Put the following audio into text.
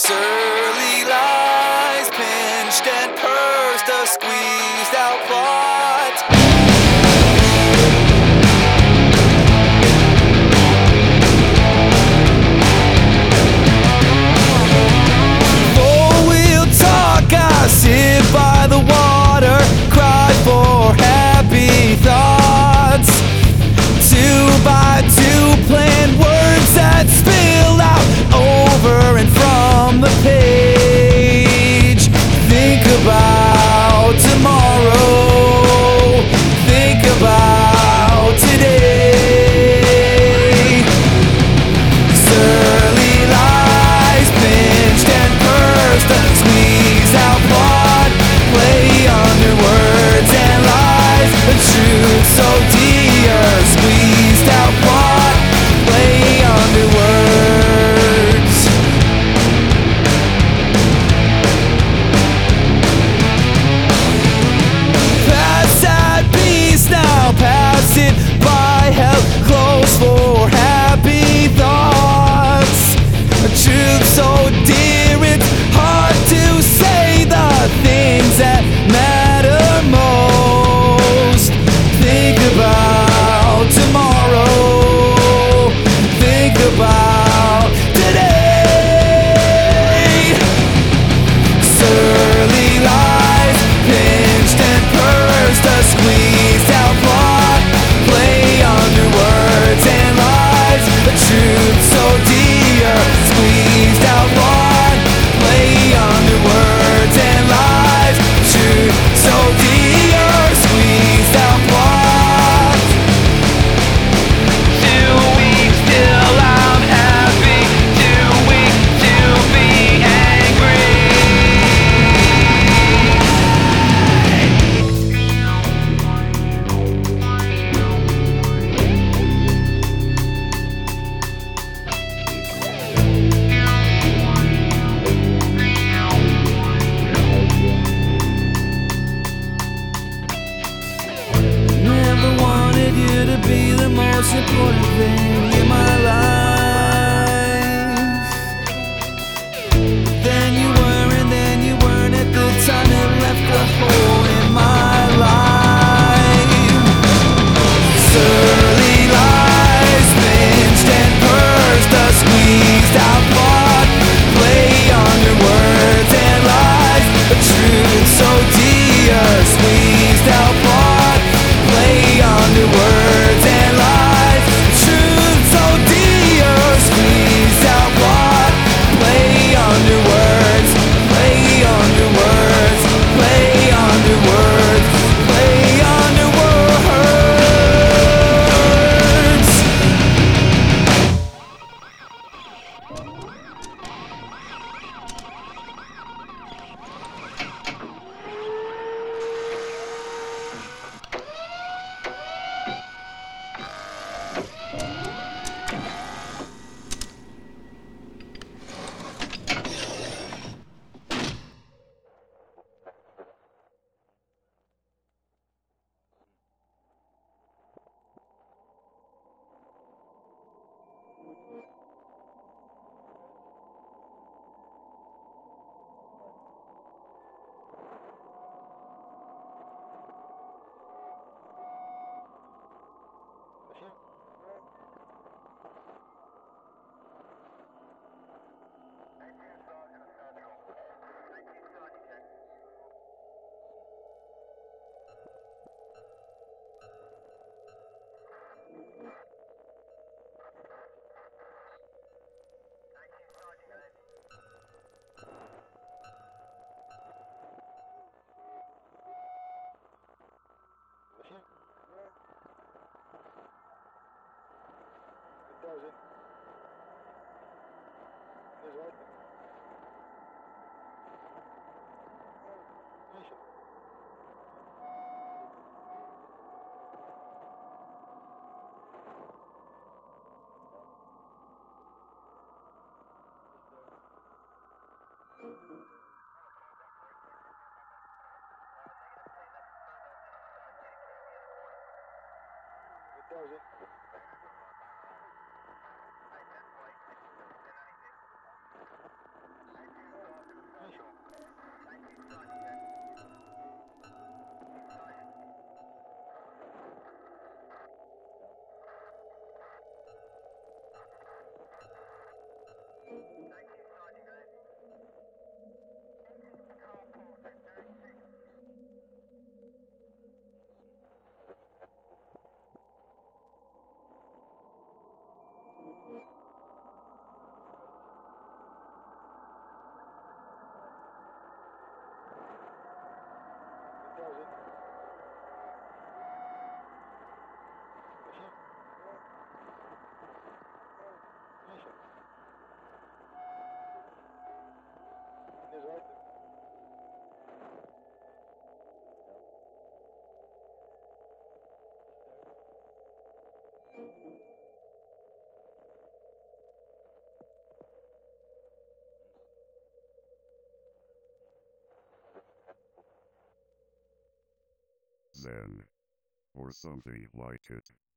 Surly lies, pinched and pursed, a squeezed out plot. Four-wheel talk, I sit by the water, cry for happy thoughts. 2x2 plan words that spill out over and from the page. Think about tomorrow, think about today. Surly lies, pinched and pursed, squeezed out plot, play under words and lies, a truth so dear, squeezed out plot, play under words. Past that beast now, pass it by, held close for happy thoughts. A truth so dear, it's hard to say the things that matter most. Think about tomorrow, think about today. Surly lies, pinched and pursed, a squeezed out plot, play under words and lies, a truth so dear, squeezed out plot, play under words and lies, truth so dear, squeezed out plot. 2 weeks till I'm happy, 2 weeks to be angry. Never wanted you to be the most important thing in my life. Then you were, and then you weren't at the time. It left a hole in my life. Surly lies, pinched and pursed, a squeezed out plot, play under words and lies, a truth so dear, squeezed out plot, play under words and lies, truth so dear, squeezed out plot, play under words, play under words, play under then. Or something like it.